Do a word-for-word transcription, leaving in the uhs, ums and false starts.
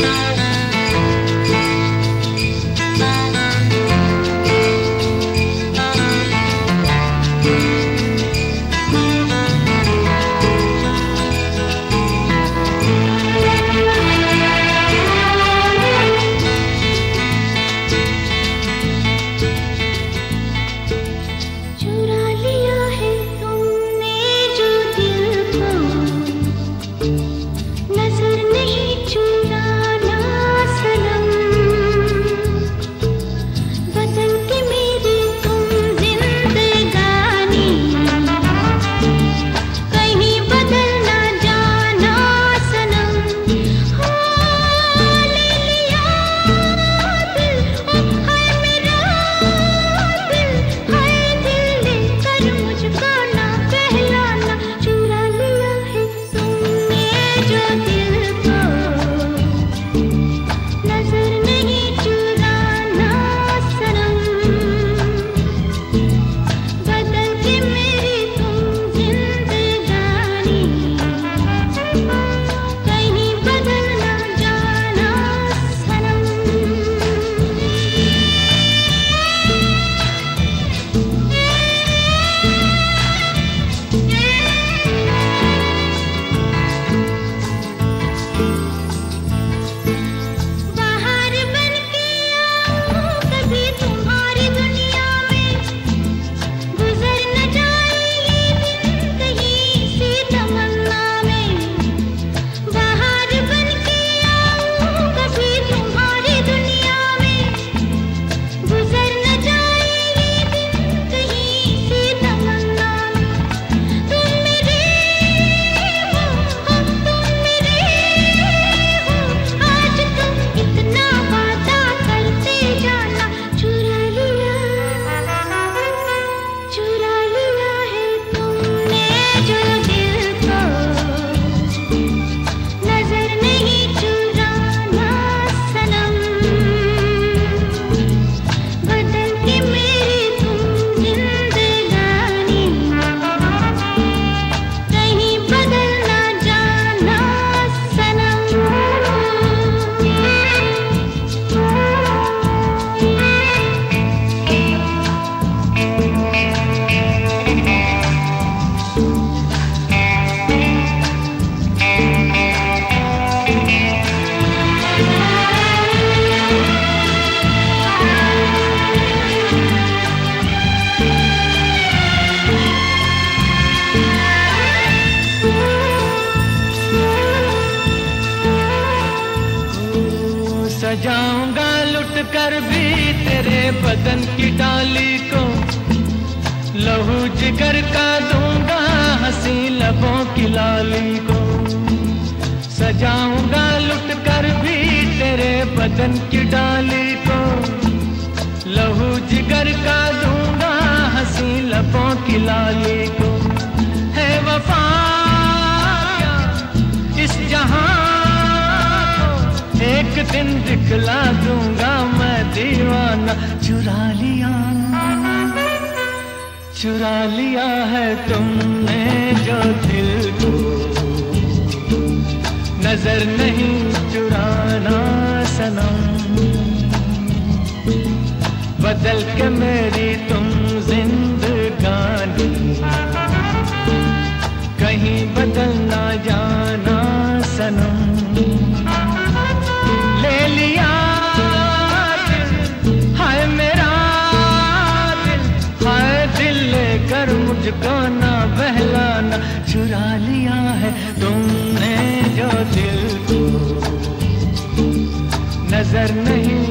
सजाऊंगा लुट कर भी तेरे बदन की डाली को, लहू जिगर का दूंगा हंसी लबों की लाली को। सजाऊंगा लुट कर भी तेरे बदन की डाली को, लहू जिगर का दूंगा हंसी लबों की लाली को। है वफा इस जहां एक दिन दिखला दूंगा मैं दीवाना। चुरा लिया चुरा लिया है तुमने जो दिल को, नजर नहीं चुराना सनम। बदल के मेरी तुम जिंदगानी, कहीं बदल ना जाना सनम। ले लिया दिल, हाय मेरा दिल, हाय दिल लेकर मुझको ना बहलाना। चुरा लिया है तुमने जो दिल को, नजर नहीं